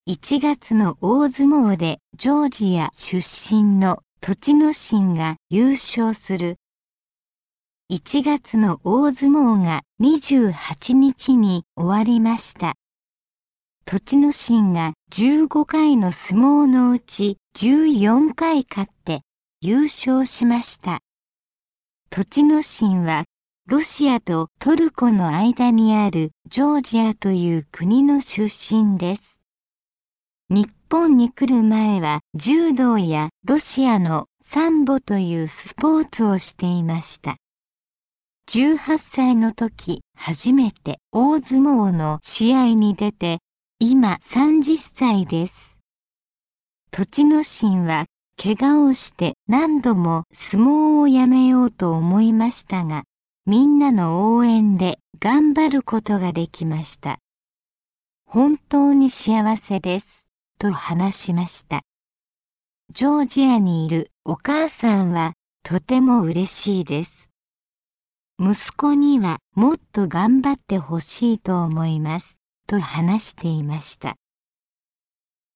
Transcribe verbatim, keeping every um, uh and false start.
いちがつの大相撲でジョージア出身の栃ノ心が優勝する。いちがつの大相撲がにじゅうはちにちに終わりました。栃ノ心がじゅうごかいの相撲のうちじゅうよんかい勝って優勝しました。栃ノ心はロシアとトルコの間にあるジョージアという国の出身です。日本に来る前は柔道やロシアのサンボというスポーツをしていました。じゅうはっさいの時、初めて大相撲の試合に出て、今さんじゅっさいです。栃ノ心は怪我をして何度も相撲をやめようと思いましたが、みんなの応援で頑張ることができました。本当に幸せです、と話しました。ジョージアにいるお母さんはとても嬉しいです。息子にはもっと頑張ってほしいと思います、と話していました。